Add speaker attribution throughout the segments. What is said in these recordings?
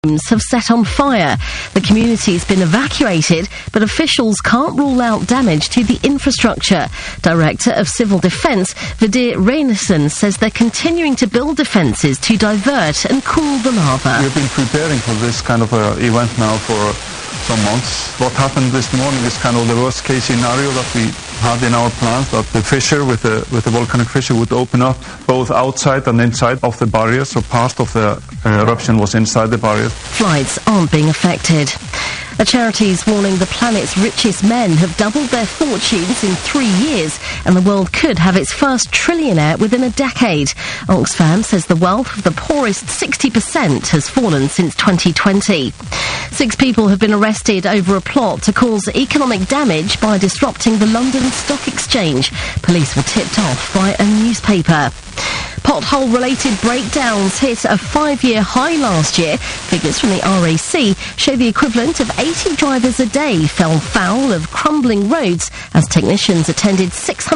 Speaker 1: have set on fire. The community's been evacuated, but officials can't rule out damage to the infrastructure. Director of Civil Defence, Vidir Reyneson, says they're continuing to build defences to divert and cool the lava.
Speaker 2: We've been preparing for this kind of event now for some months. What happened this morning is kind of the worst case scenario that we had in our plans, that the fissure with the volcanic fissure would open up both outside and inside of the barrier, so part of the eruption was inside the barrier.
Speaker 1: Flights aren't being affected. A charity's warning the planet's richest men have doubled their fortunes in 3 years, and the world could have its first trillionaire within a decade. Oxfam says the wealth of the poorest 60% has fallen since 2020. 6 people have been arrested over a plot to cause economic damage by disrupting the London Stock Exchange. Police were tipped off by a newspaper. Pothole-related breakdowns hit a 5-year high last year. Figures from the RAC show the equivalent of 80 drivers a day fell foul of crumbling roads as technicians attended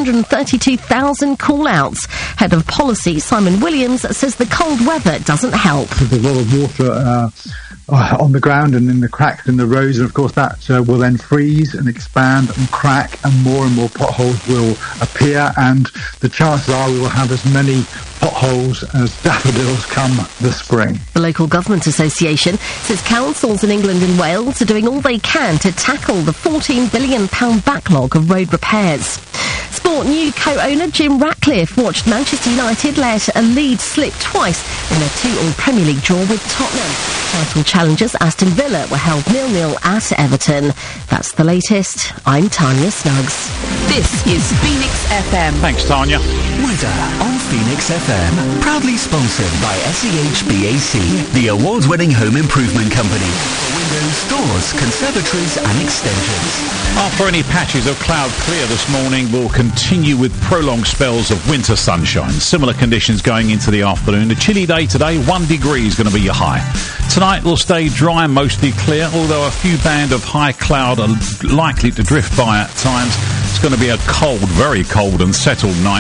Speaker 1: 632,000 call-outs. Head of Policy Simon Williams says the cold weather doesn't help.
Speaker 3: There's a lot of water on the ground and in the cracks in the roads, and of course that will then freeze and expand and crack, and more potholes will appear, and the chances are we will have as many potholes as daffodils come the spring.
Speaker 1: The Local Government Association says councils in England and Wales are doing all they can to tackle the £14 billion backlog of road repairs. Sport new co-owner Jim Ratcliffe watched Manchester United let a lead slip twice in a 2-2 Premier League draw with Tottenham. Title challengers Aston Villa were held 0-0 at Everton. That's the latest. I'm Tanya Snuggs.
Speaker 4: This is Phoenix FM.
Speaker 5: Thanks, Tanya.
Speaker 6: Weather on Phoenix FM. Proudly sponsored by SEHBAC, the award-winning home improvement company. Windows, doors, conservatories and extensions.
Speaker 5: After any patches of cloud clear this morning, we'll continue with prolonged spells of winter sunshine. Similar conditions going into the afternoon. A chilly day today, 1 degree is going to be your high. Tonight will stay dry and mostly clear, although a few band of high cloud are likely to drift by at times. It's going to be a cold, very cold and settled night.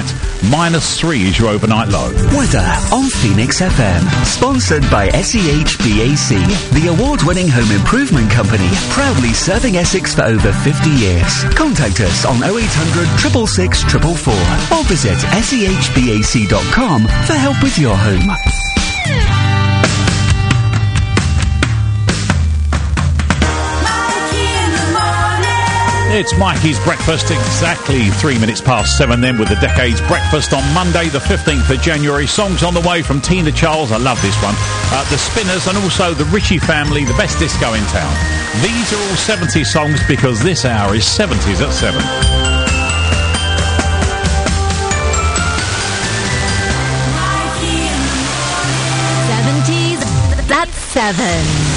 Speaker 5: -3 is your overnight low.
Speaker 6: Weather on Phoenix FM. Sponsored by SEHBAC, the award-winning home improvement company, proudly serving Essex for over 50 years. Contact us on 0800 666 444 or visit sehbac.com for help with your home.
Speaker 5: It's Mikey's Breakfast, exactly 3 minutes past 7 then, with the Decade's Breakfast on Monday the 15th of January. Songs on the way from Tina Charles, I love this one, the Spinners, and also the Ritchie Family, the best disco in town. These are all 70s songs because this hour is 70s at 7.
Speaker 1: 70s at 7.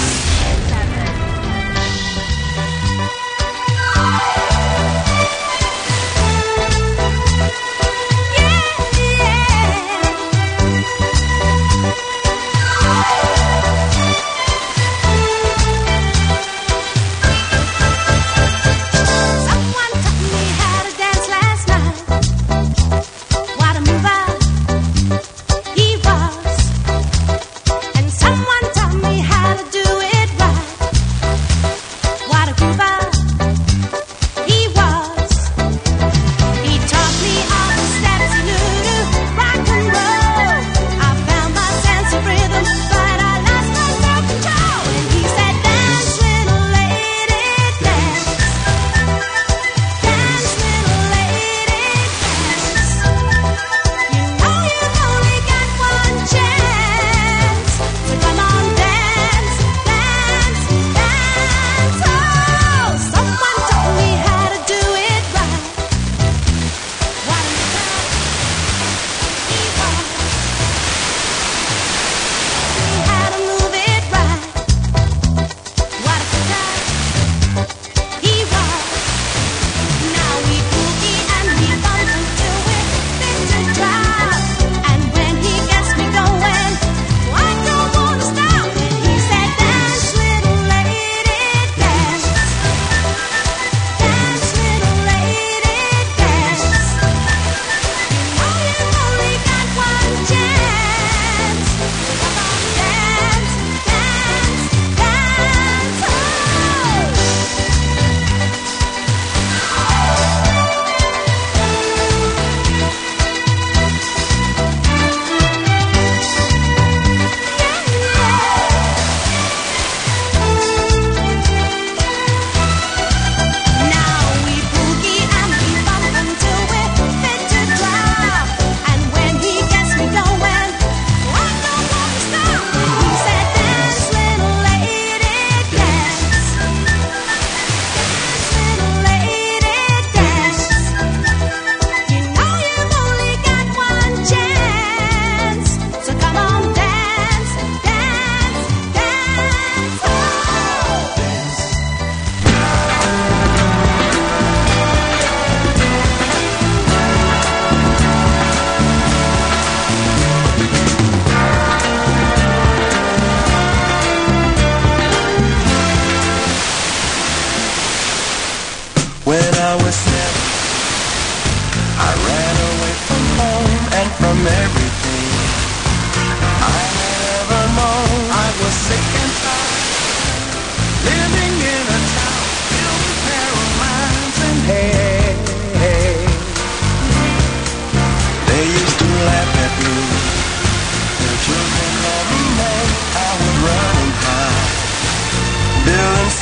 Speaker 7: Someone taught me how to do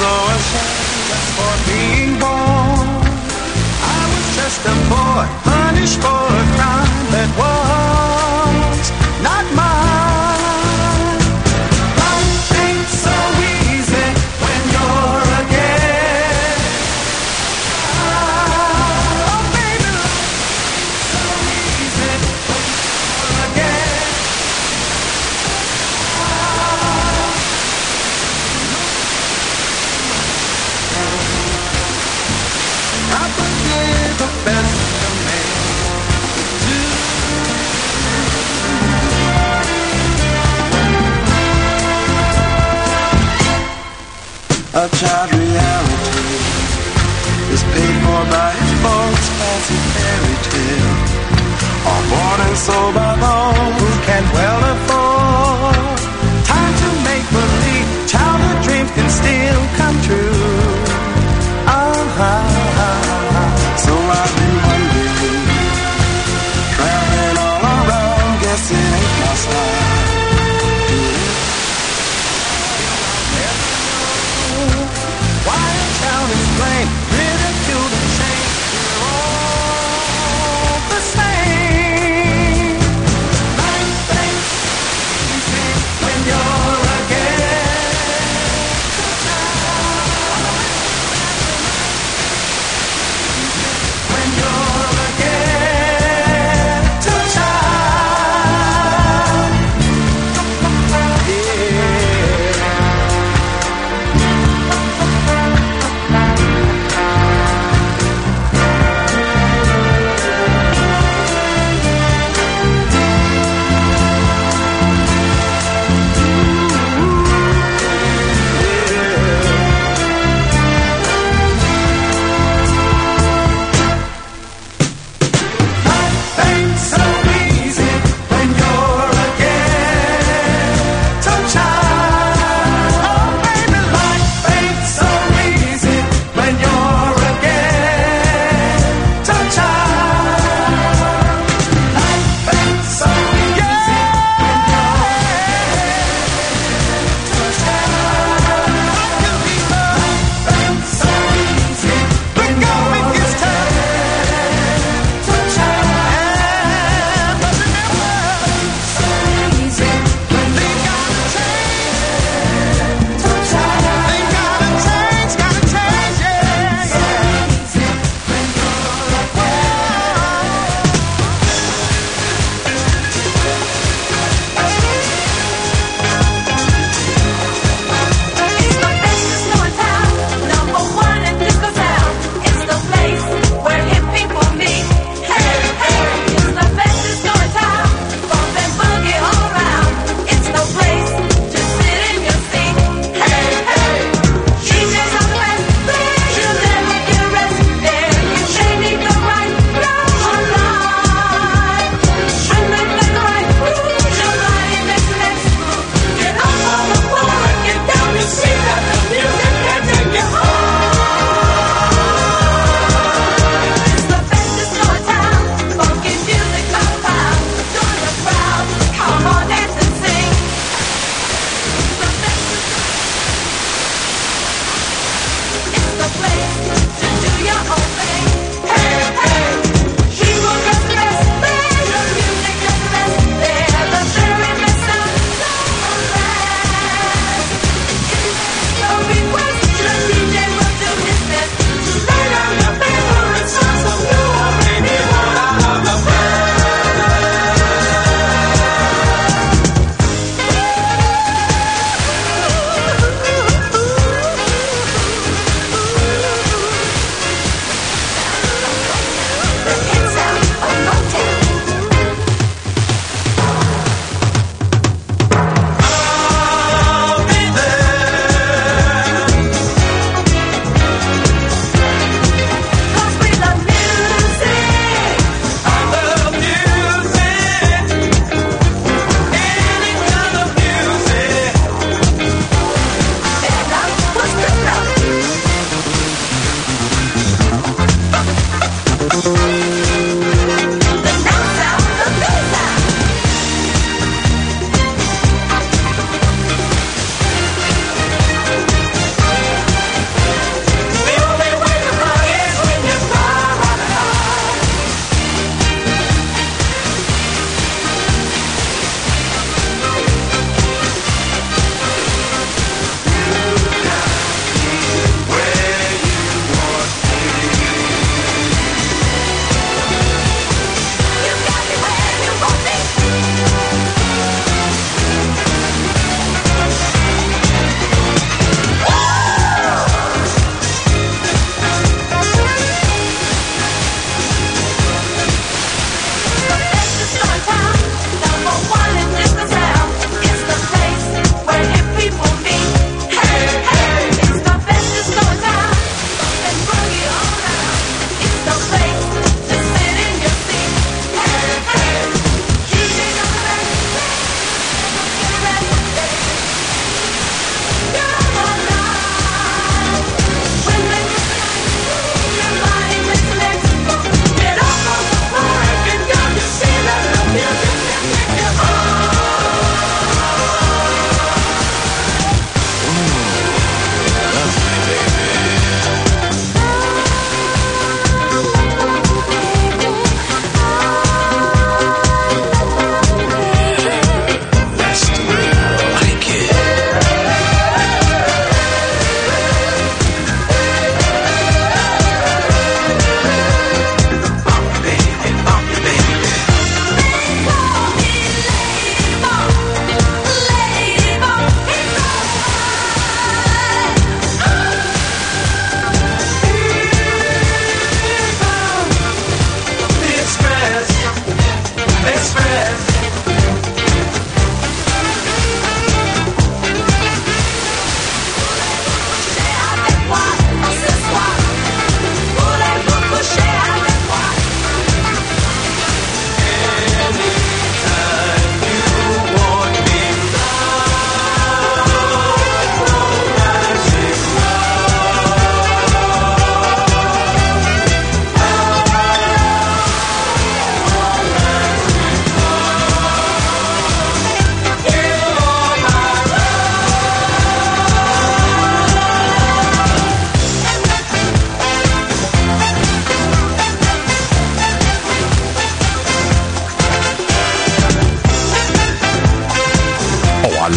Speaker 7: so ashamed just for being born. I was just a boy, punished for a crime that was not mine. Life ain't so easy when you're a kid. Oh, baby, life ain't so easy when you're a kid. I forgive the best of me. A child reality is paid for by his folks' fancy fairy tale, all bought and sold by those who can well afford. Time to make believe, childhood dreams can still come true. So I've been wondering, traveling all around, guess it ain't my style. Why a town is plain, ridicule and shame, we're all the same. Life ain't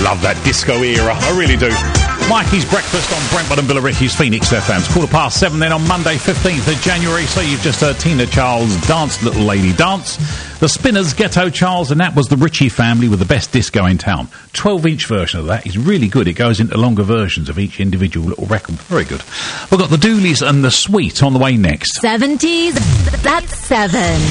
Speaker 5: love that disco era. I really do. Mikey's Breakfast on Brentwood and Billericay's Phoenix FM. It's 7:15 then on Monday, 15th of January. So you've just heard Tina Charles Dance, Little Lady Dance. The Spinners, Ghetto Charles, and that was the Ritchie family with the best disco in town. 12-inch version of that is really good. It goes into longer versions of each individual little record. Very good. We've got the Dooleys and the Sweet on the way next.
Speaker 8: 70s, that's 7.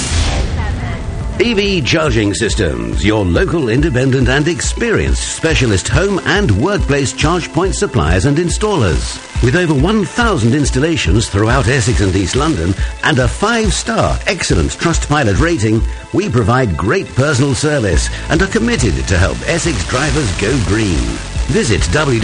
Speaker 9: EV Charging Systems, your local, independent and experienced specialist home and workplace charge point suppliers and installers. With over 1,000 installations throughout Essex and East London and a 5-star excellent Trustpilot rating, we provide great personal service and are committed to help Essex drivers go green. Visit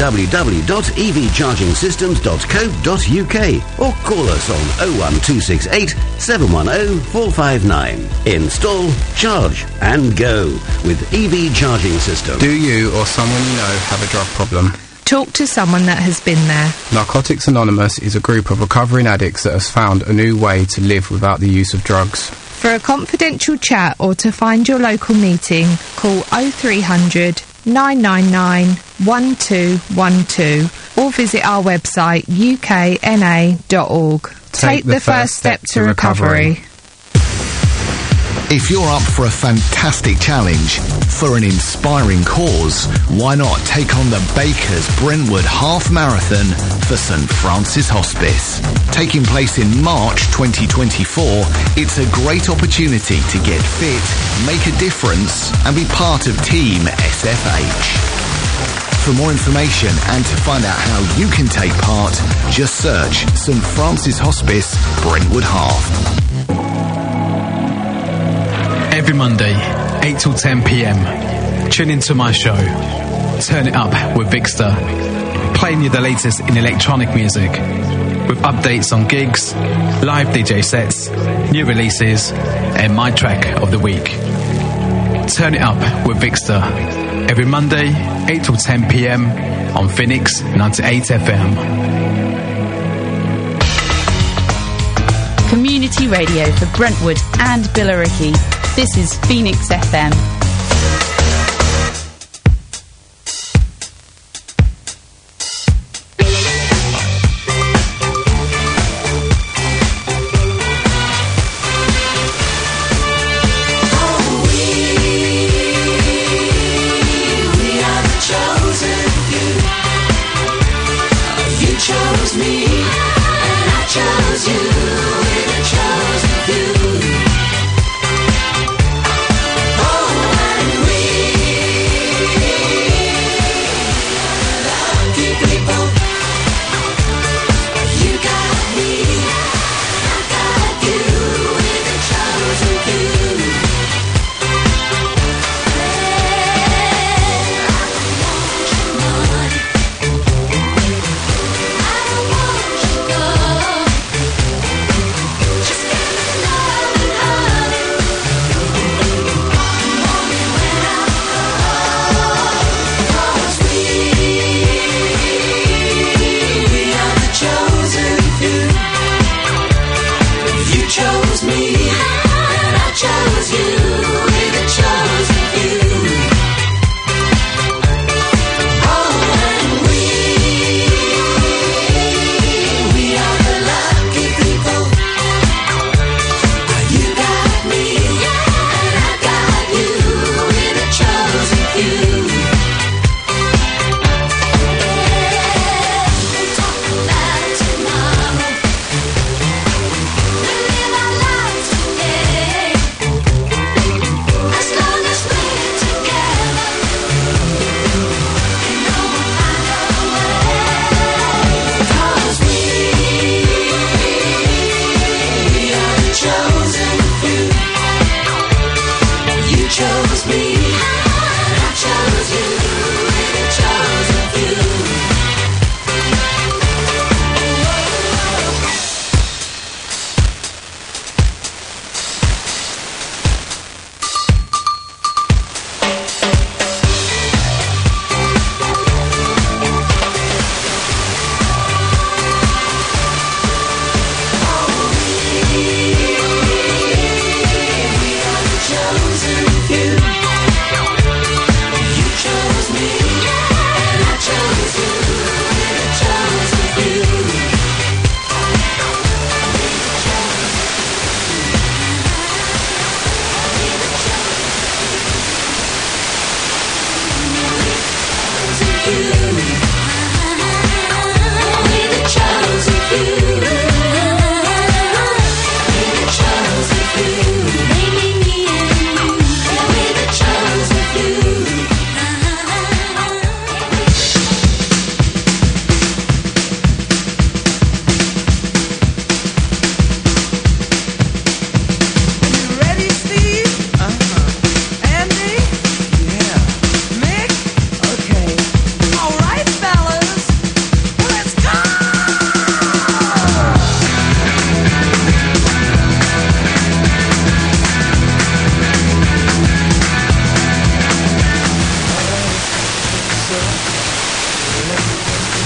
Speaker 9: www.evchargingsystems.co.uk or call us on 01268 710 459. Install, charge and go with EV Charging Systems.
Speaker 10: Do you or someone you know have a drug problem?
Speaker 11: Talk to someone that has been there.
Speaker 10: Narcotics Anonymous is a group of recovering addicts that has found a new way to live without the use of drugs.
Speaker 11: For a confidential chat or to find your local meeting, call 0300 999 1212 or visit our website ukna.org. Take the first step to recovery.
Speaker 12: If you're up for a fantastic challenge, for an inspiring cause, why not take on the Bakers Brentwood Half Marathon for St Francis Hospice? Taking place in March 2024, it's a great opportunity to get fit, make a difference and be part of Team SFH. For more information and to find out how you can take part, just search St Francis Hospice Brentwood Half.
Speaker 13: Every Monday, 8 till 10 p.m, tune into my show, Turn It Up with Vixter, playing you the latest in electronic music, with updates on gigs, live DJ sets, new releases, and my track of the week. Turn It Up with Vixter, every Monday, 8 till 10 p.m. on Phoenix 98 FM.
Speaker 4: Community radio for Brentwood and Billericay. This is Phoenix FM.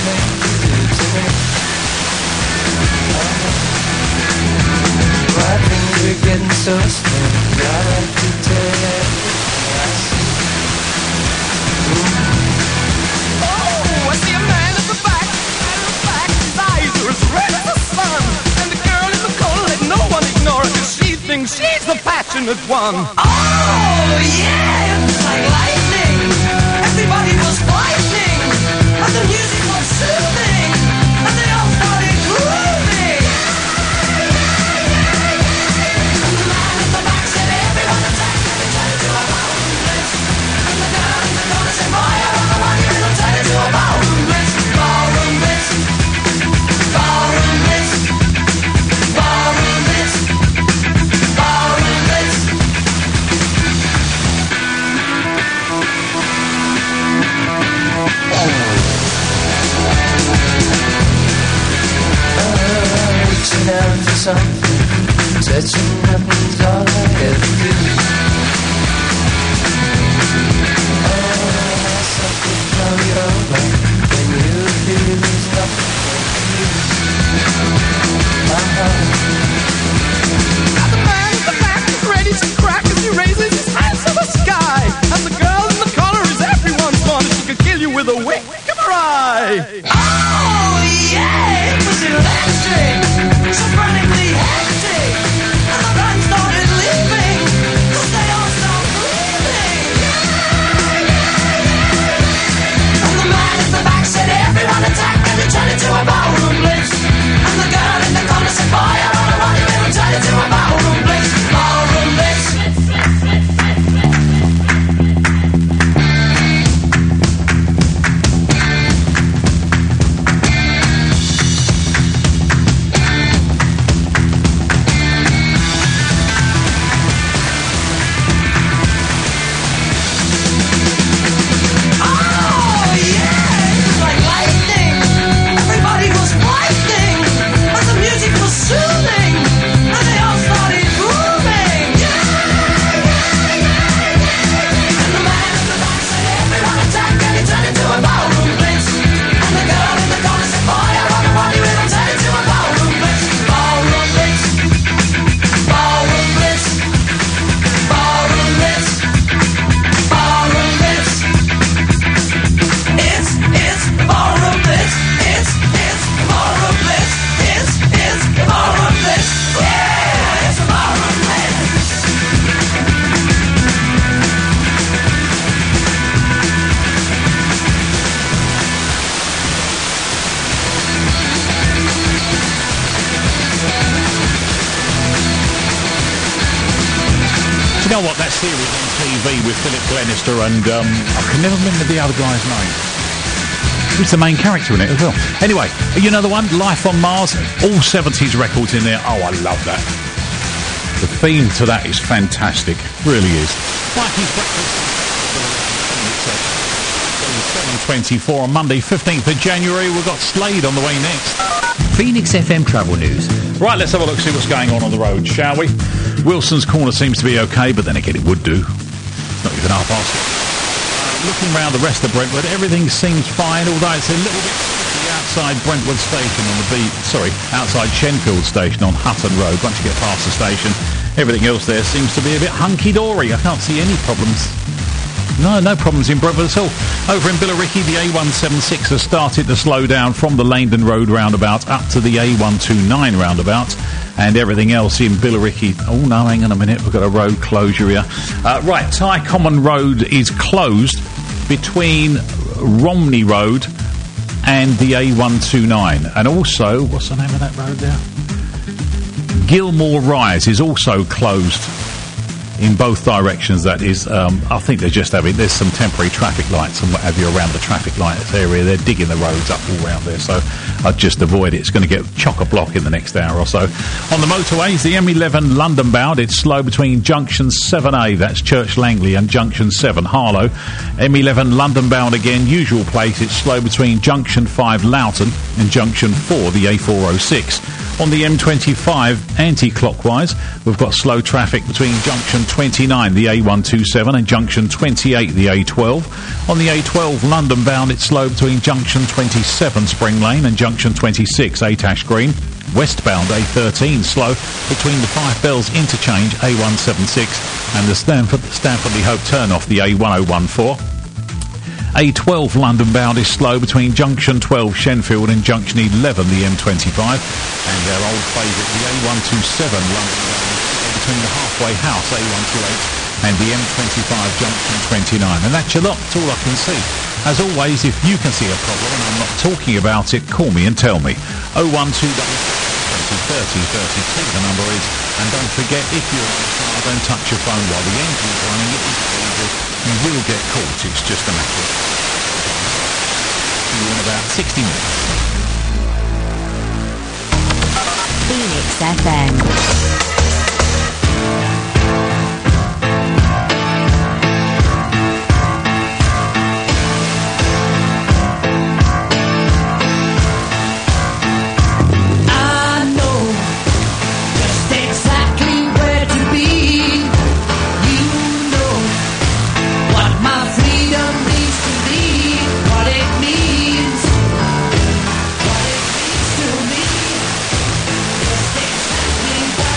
Speaker 14: Why things are getting so strange? I like to tell you everything I see.
Speaker 15: Oh, I see a man at the back, his eyes are as red as the sun. And the girl in the corner, let no one ignore her, 'cause she thinks she's the passionate one.
Speaker 14: Oh, yeah, it was like lightning. Everybody was fighting, and the music was soothing, and they all started grooving. And the man at the back said, everyone attack, and it turned into a ballroom blitz. And the girl in the corner said, fire on the one, and it'll turn into a ballroom blitz. Ballroom blitz. Ballroom blitz. Ballroom blitz. Ballroom blitz. Reaching out for something, touching nothing's all I ever do. Something from your back when you feel there's nothing
Speaker 15: And the man at the back is ready to crack as he raises his hands to the sky. And the girl in the corner is everyone's fun. She could kill you with a wink of her eye.
Speaker 14: Oh, yeah, it was electric, so frantically hectic. And the band started leaving, 'cause they all stopped breathing. And the man at the back said, everyone attack, and it turned into a ballroom blitz. And the girl in the corner said, fire on the one, and it'll turn into a ballroom blitz. Ballroom blitz.
Speaker 5: Do you know what? That series on TV with Philip Glenister and I can never remember the other guy's name. Who's the main character in it as well? Anyway, you know the one, Life on Mars, all 70s records in there. Oh, I love that. The theme to that is fantastic. Really is. Mikey's Breakfast. 7:24 on Monday, 15th of January. We've got Slade on the way next.
Speaker 16: Phoenix FM Travel News.
Speaker 5: Right, let's have a look, see what's going on the road, shall we? Wilson's Corner seems to be okay, but then again, it would do. Not even half past. Looking round the rest of Brentwood, everything seems fine, although it's a little bit tricky outside Brentwood Station on the outside Shenfield Station on Hutton Road. Once you get past the station, everything else there seems to be a bit hunky-dory. I can't see any problems. No problems in Brentwood at all. Over in Billericay, the A176 has started to slow down from the Langdon Road roundabout up to the A129 roundabout, and everything else in Billericay. Oh no, hang on a minute, we've got a road closure here. Right, Ty Common Road is closed between Romney Road and the A129, and also, what's the name of that road there? Gilmore Rise is also closed in both directions. That is, I think they're just there's some temporary traffic lights and what have you around the traffic lights area. They're digging the roads up all around there, so I'd just avoid it. It's going to get chock-a-block in the next hour or so. On the motorways, the M11 London bound, it's slow between junction 7A, that's Church Langley, and junction 7 Harlow. M11 London bound again, usual place, it's slow between junction 5 Loughton and junction 4, the A406. On the M25 anti-clockwise, we've got slow traffic between junction 29, the A127, and junction 28, the A12. On the A12 London bound, it's slow between junction 27, Spring Lane, and junction 26, 8 Ash Green. Westbound A13 slow between the Five Bells interchange A176 and the Stanfordley Hope turn-off, the A1014. A12 London bound is slow between junction 12 Shenfield and junction 11 the M25, and their old favourite the A127 London bound between the halfway house A128 and the M25 junction 29. And that's your lot. That's all I can see. As always, if you can see a problem and I'm not talking about it, call me and tell me. 012 30 the number is, and don't forget, if you're on the car, don't touch your phone while the engine's running. It is dangerous. You will get caught. It's just a matter of see you in about 60 minutes.
Speaker 8: Phoenix FM.
Speaker 14: What it means to me, just exactly what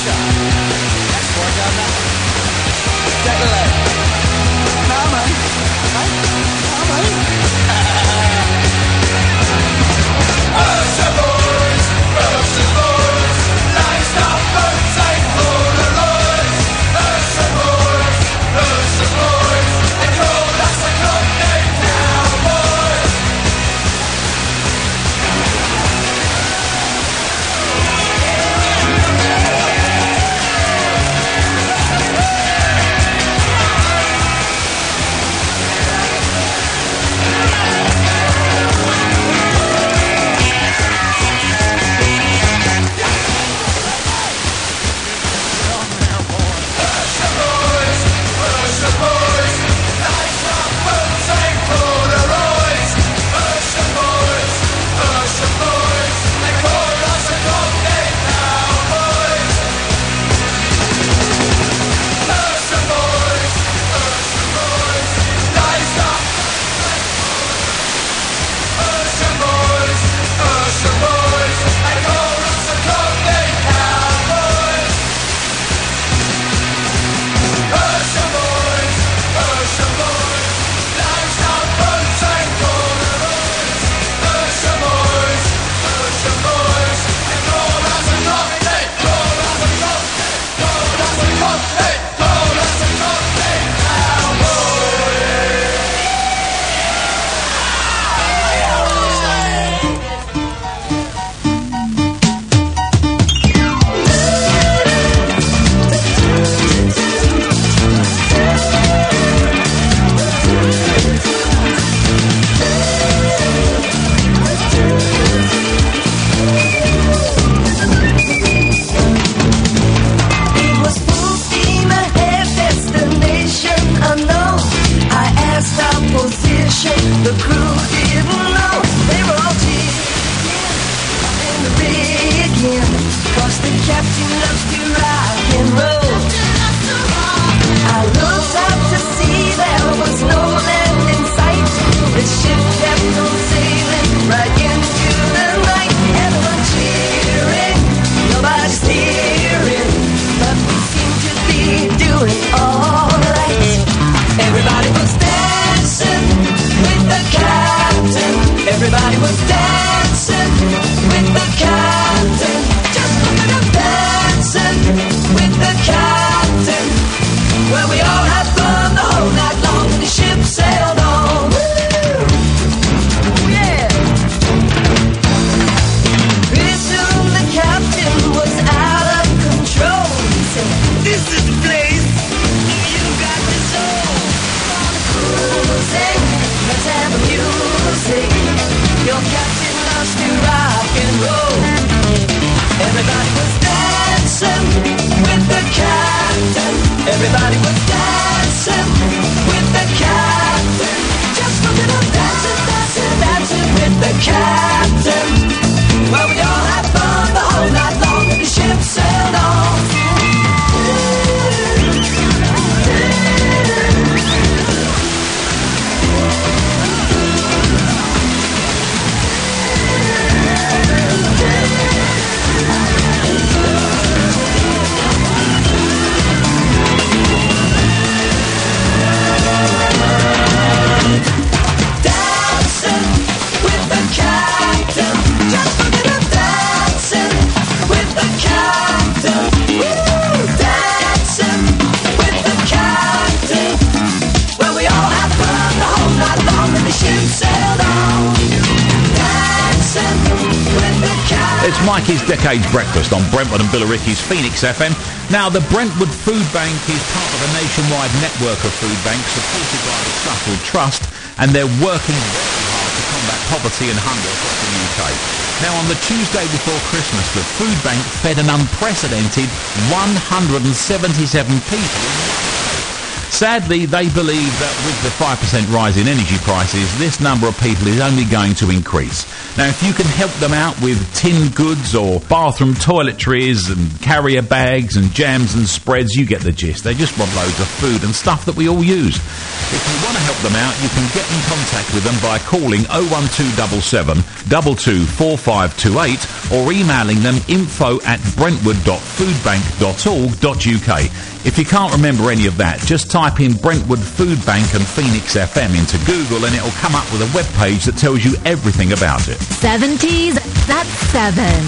Speaker 15: shot. That's more done now. Take a leg. Come on. Come on. Russian boys, life's not fun, take Polaroids. Russian boys, they call us a Cockney cowboys. The crew didn't know they were all cheating in the beginning, 'cause the captain loves to rock and roll. I looked up to see there was no land in sight. The ship kept on sailing right into the night. Everyone cheering, nobody steering, but we seemed to be doing all right. Everybody was dancing with the captain. Everybody was dancing with the captain. Just look at them dancing with the captain. Well, we all had fun the whole night long and the ship sailed on. Woo! Yeah! Pretty soon the captain was out of control. He said, "This is the place you got to know." Cruising, let's have music. Your captain loves to rock and roll. Everybody was dancing with the captain. Everybody was dancing with the captain. Just look at them dancing, dancing, dancing with the captain. Well, we all had fun the whole night long and the ship sailed on. Dancing with the captain. Just look at him dancing with the captain. Woo! Dancing with the captain. Well, we all had fun the whole night long and the ship sailed on. Dancing with the captain.
Speaker 5: It's Mikey's Decade Breakfast on Brentwood and Billericay's Phoenix FM. Now, the Brentwood Food Bank is part of a nationwide network of food banks supported by the Suffield Trust, and they're working very hard to combat poverty and hunger across the UK. Now, on the Tuesday before Christmas, the food bank fed an unprecedented 177 people. Sadly, they believe that with the 5% rise in energy prices, this number of people is only going to increase. Now, if you can help them out with tinned goods or bathroom toiletries and carrier bags and jams and spreads, you get the gist. They just want loads of food and stuff that we all use. If you want to help them out, you can get in contact with them by calling 01277 224528 or emailing them info@brentwood.foodbank.org.uk. If you can't remember any of that, just type in Brentwood Food Bank and Phoenix FM into Google and it'll come up with a web page that tells you everything about it.
Speaker 8: 70s, that's 7.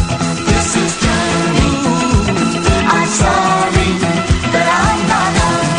Speaker 15: This is Johnny. I'm sorry that I'm not home.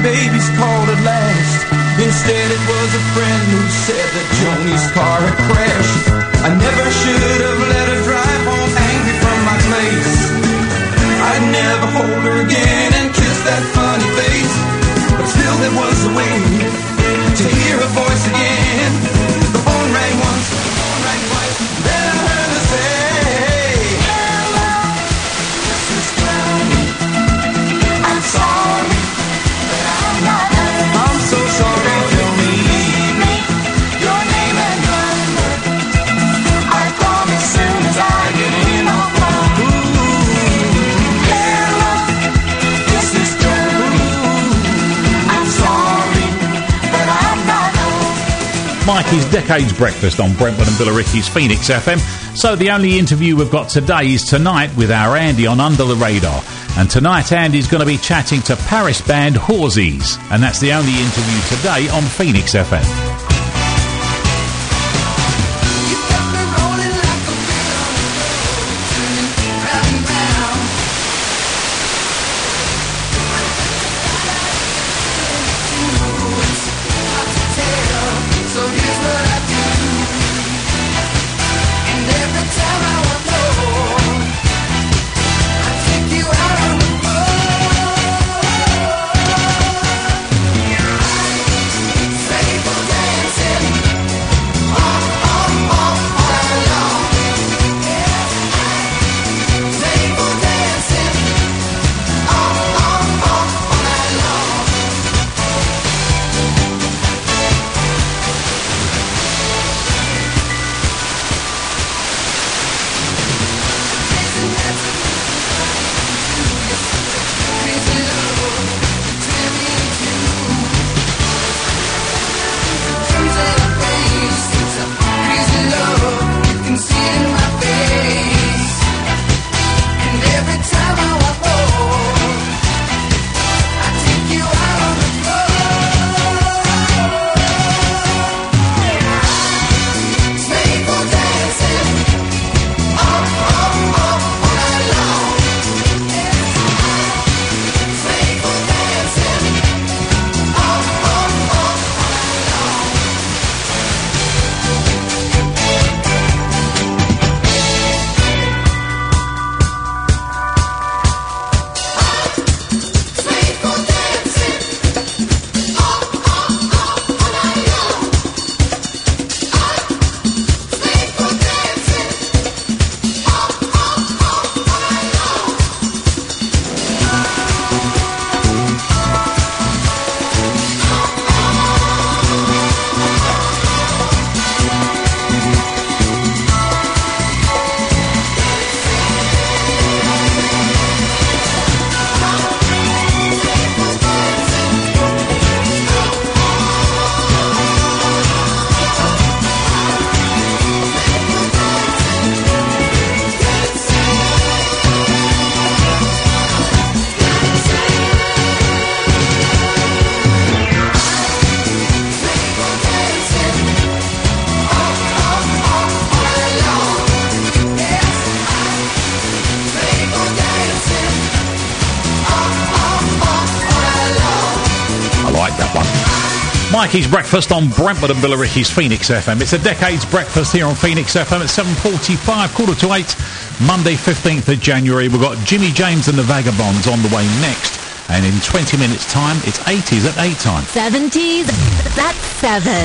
Speaker 17: baby's called at last. Instead it was a friend who said that Joni's car had crashed. I never should have let her drive home angry from my place. I'd never hold her again and kiss that funny face. But still there was a way to hear her voice again. The phone rang once, the phone rang twice, then I heard her say, hello, this is Johnny. I'm sorry, but I'm not hurt. I'm so sorry, Johnny. Leave me your name and number. I promise soon as I get in I'll call. Hello, this is Johnny. I'm sorry, but I'm not hurt.
Speaker 5: Mikey's Decades Breakfast on Brentwood and Billericay's Phoenix FM. So the only interview we've got today is tonight with our Andy on Under the Radar. And tonight Andy's going to be chatting to Paris band Horsies. And that's the only interview today on Phoenix FM. Mikey's Breakfast on Brentwood and Billericay's Phoenix FM. It's a Decades Breakfast here on Phoenix FM at 7:45, 7:45, Monday 15th of January. We've got Jimmy James and the Vagabonds on the way next. And in 20 minutes' time, it's 80s at 8 time.
Speaker 8: 70s, that's 7.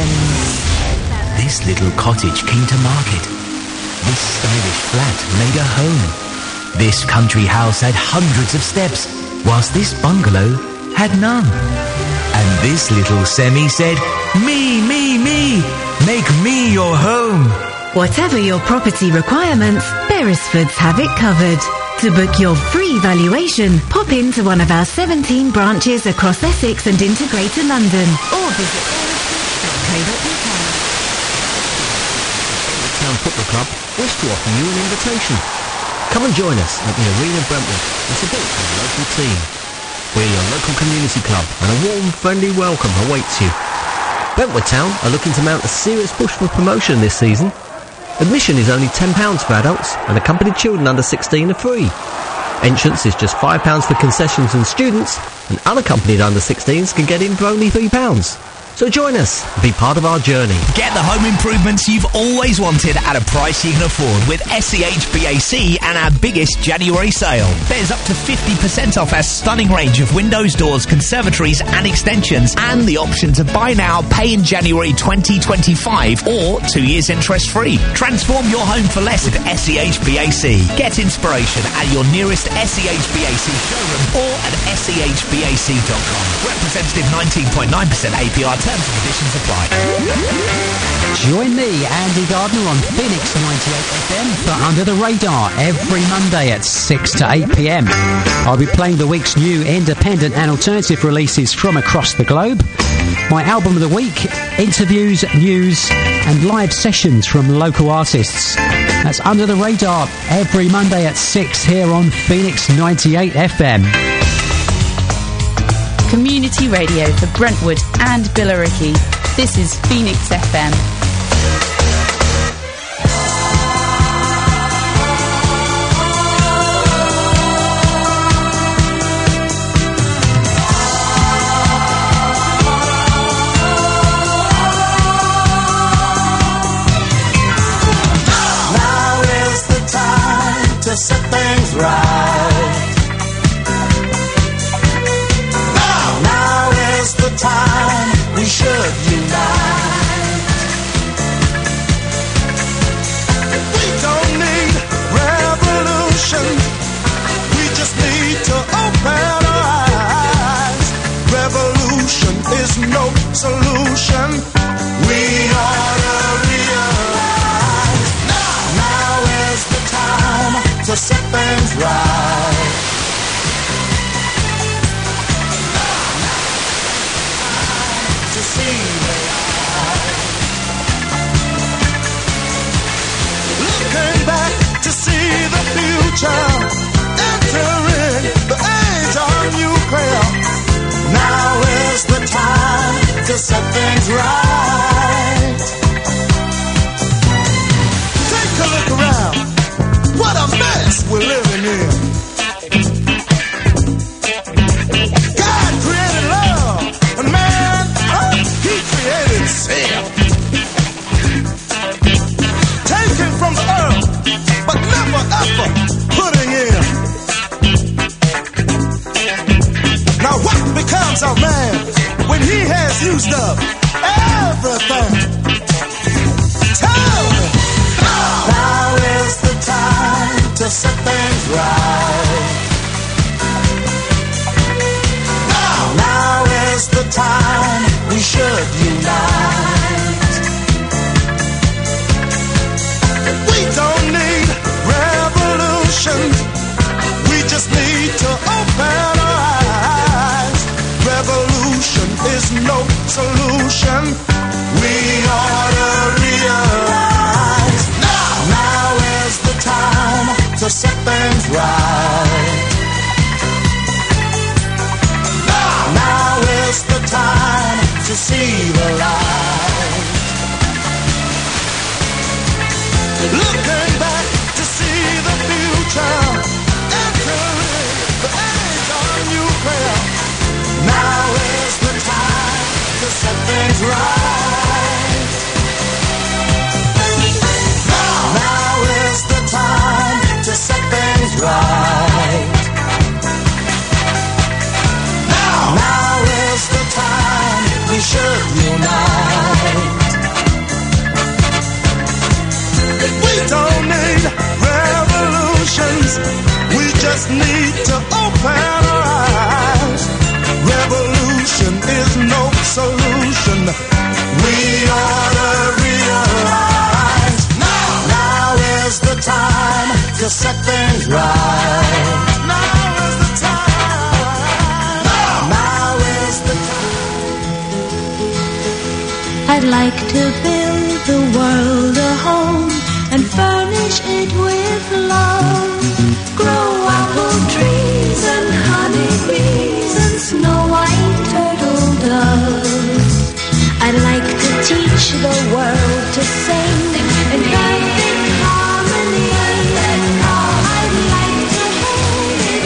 Speaker 18: This little cottage came to market. This stylish flat made a home. This country house had hundreds of steps, whilst this bungalow had none. And this little semi said, me, make me your home.
Speaker 8: Whatever your property requirements, Beresfords have it covered. To book your free valuation, pop into one of our 17 branches across Essex and into Greater London, or visit beresfords.co.uk.
Speaker 18: Town Football Club wish to offer you an invitation. Come and join us at the Arena Brentwood and support our local team. We're your local community club and a warm, friendly welcome awaits you. Brentwood Town are looking to mount a serious push for promotion this season. Admission is only £10 for adults and accompanied children under 16 are free.
Speaker 19: Entrance is just £5 for concessions and students, and unaccompanied under 16s can get in for only £3. So join us and be part of our journey.
Speaker 20: Get the home improvements you've always wanted at a price you can afford with SEHBAC and our biggest January sale. There's up to 50% off our stunning range of windows, doors, conservatories and extensions, and the option to buy now, pay in January 2025 or 2 years interest free. Transform your home for less at SEHBAC. Get inspiration at your nearest SEHBAC showroom or at SEHBAC.com. Representative 19.9% APR. Terms and conditions apply.
Speaker 21: Join me, Andy Gardner, on Phoenix 98 FM for Under the Radar every Monday at 6 to 8 p.m. I'll be playing the week's new independent and alternative releases from across the globe, my album of the week, interviews, news and live sessions from local artists. That's Under the Radar every Monday at 6 here on Phoenix 98 FM.
Speaker 4: Community radio for Brentwood and Billericay. This is Phoenix FM.
Speaker 14: Now is the time to set things right. The time we should unite. We don't need revolution. We just need to open our eyes. Revolution is no solution. We ought to realize now is the time to set things right. Looking back to see the future, entering the age of nuclear. Now is the time to set things right. Take a look around, what a mess we're living in. God created love, and man, he created sin. Taking from the earth, but never ever putting in. Now what becomes of man when he has used up everything? Tell me. Now is the time to set things right. Now is the time we should unite. We don't need revolution. We just need to open our eyes. Revolution is no solution. We ought to realize now is the time to set things right. Now is the time to see the light. Looking back to see the future, entering the age of nuclear. Now is the time to set things right. Now is the time to set things right. Now is the time we should unite. We don't need revolutions. We just need to open our eyes. Revolution is no solution. We ought to realize now is the time to set things right. Now is the time. Now is the time.
Speaker 22: I'd like to build the world a home and furnish it with love. Grow apple trees and honeybees and snow white turtle doves. I'd like to teach the world to sing in perfect harmony. I'd like to hold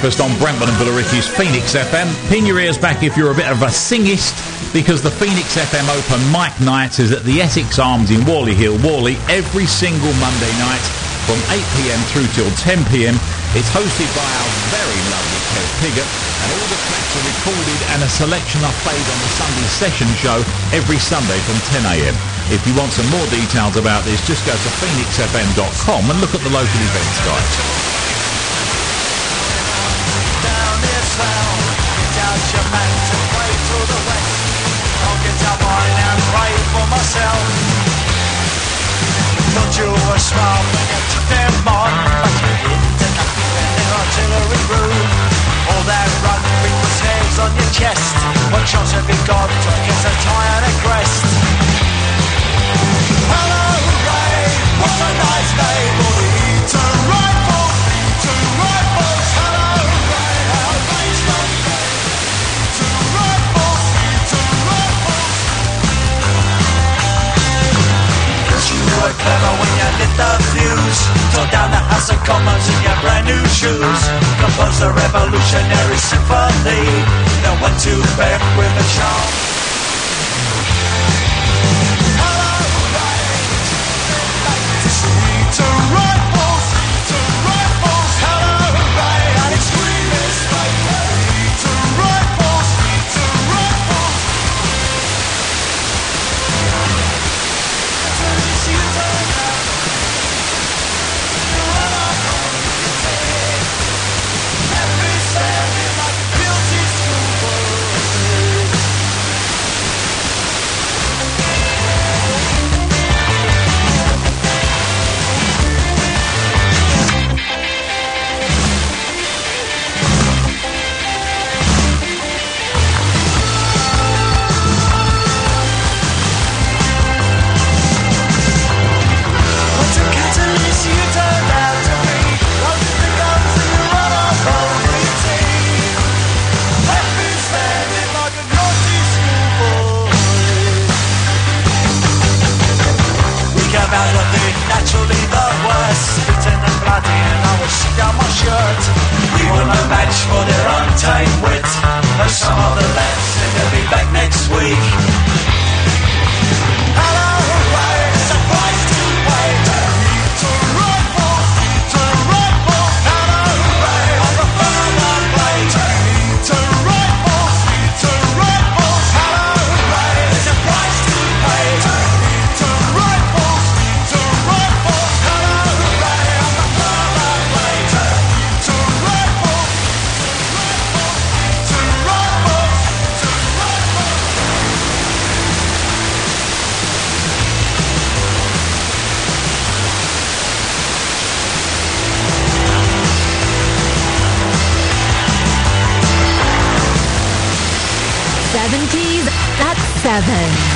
Speaker 5: breakfast on Brentford and Billericay's Phoenix FM. Pin your ears back if you're a bit of a singist, because the Phoenix FM Open Mic Night is at the Essex Arms in Worley Hill, Worley, every single Monday night from 8pm through till 10pm. It's hosted by our very lovely Kev Piggott, and all the tracks are recorded and a selection are played on the Sunday Session show every Sunday from 10am. If you want some more details about this, just go to phoenixfm.com and look at the local events guide.
Speaker 14: Down this vale, get out your mate and pray to the west. I'll get up mine and pray for myself. Thought you were smart when you took them on, but you ended up in an artillery room. All that rugby was hairs on your chest. What chance have you got to kiss a tie and a crest? Hello, Ray, what a nice name. All the Eton rifles, two rifles. Hello, Ray, how they stop. Two rifles, two rifles. Cause you were clever when you lit the fuse. Tore down the House of Commons in your brand new shoes. Composed a revolutionary symphony. Then went to bed with a charm. Two rifles, hello, Ray, and it's green this way. Two rifles, see you turn out. Every Saturday like a guilty schoolboy. Naturally the worst, beaten and bloody, and I was shit down my shirt. We were no match for their untamed wit. Though some of the lads said they'll be back next week. Hello, Ray, it's a price to pay. Two rifles, hello, Ray, on the further blade. Two rifles, hello, Ray, it's a price to pay. Two rifles, hello, Ray, on the further blade. Two rifles,
Speaker 8: '70s at 7.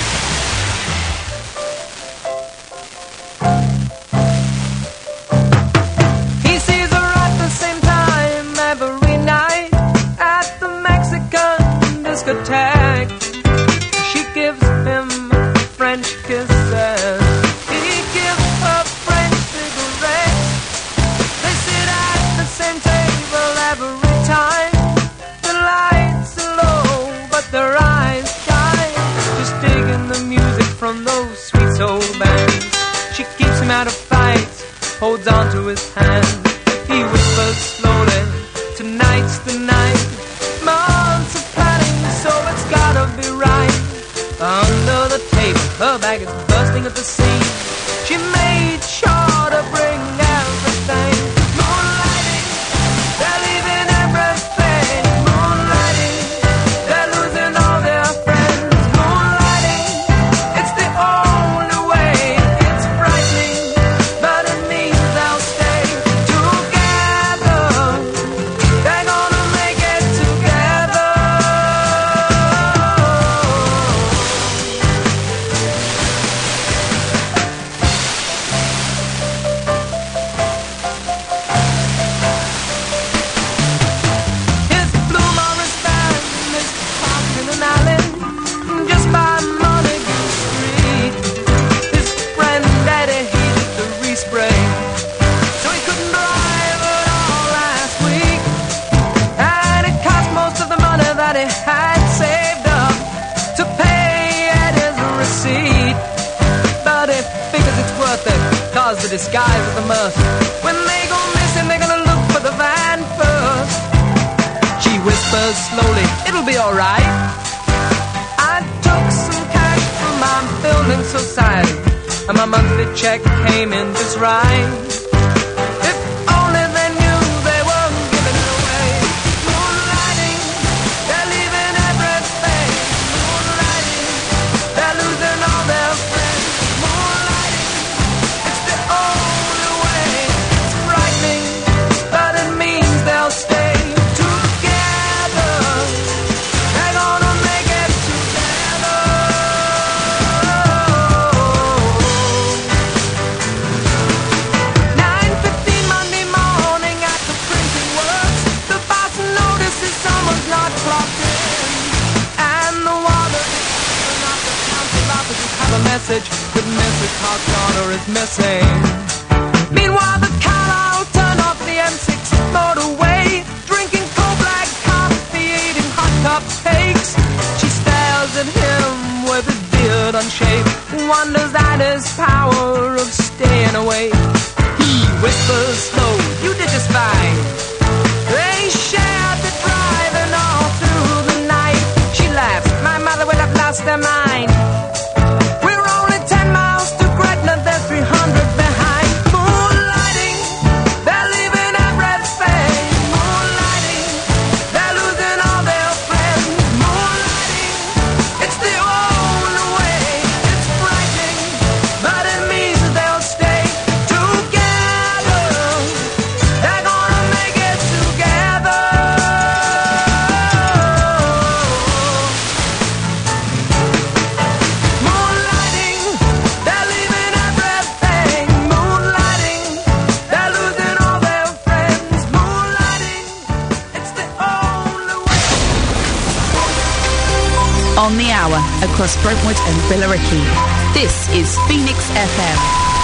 Speaker 22: He sees her at the same time every night at the Mexican discotheque. She gives him French kisses. He gives her French cigarettes. They sit at the same table every time. The lights are low, but their eyes shine. Just digging the music from those sweet soul bands. She keeps him out of fights, holds on to his hand. He whispers slowly, tonight's the night. Months of planning, so it's gotta be right. Under the table, her bag is bursting at the seams. She made sure to bring everything. Moonlighting, they're leaving everything. Moonlighting, they're losing all their friends. Moonlighting, it's the only way. It's frightening, but it means they'll stay together. They're gonna make it together.
Speaker 2: stars the disguise of the mirth. When they go missing, they're gonna look for the van first. She whispers slowly, it'll be alright. I took some cash from my filming society, and my monthly check came in just right. If only they knew they weren't giving it away. Moonlighting, they're leaving everything. Moonlighting, they're losing all their friends. Moonlighting, it's the only way. It's frightening, but it means they'll stay together. They're gonna make it together. 9:15 Monday morning at the printing works. The boss notices someone's not clocked in, and the water is not the council offices have a message that Mrs. Hogdaughter is missing. Meanwhile, the car turned off the M6 motorway, drinking cold black coffee, eating hot cupcakes. She stares at him with his beard unshaved, wonders at his power of staying away. He whispers slow, you did just fine. They shared the driving all through the night. She laughs, my mother will have lost her mind. We're only 10 miles to Gretna, they're 300 behind. Moonlighting, they're leaving everything. Moonlighting, they're losing all their friends. Moonlighting, it's the only way. It's frightening, but it means they'll stay together. They're gonna make it together. Moonlighting, they're leaving everything. Moonlighting, they're losing all their friends. Moonlighting, it's the only way.
Speaker 4: On the hour, across Brentwood and Billericay. This is Phoenix FM.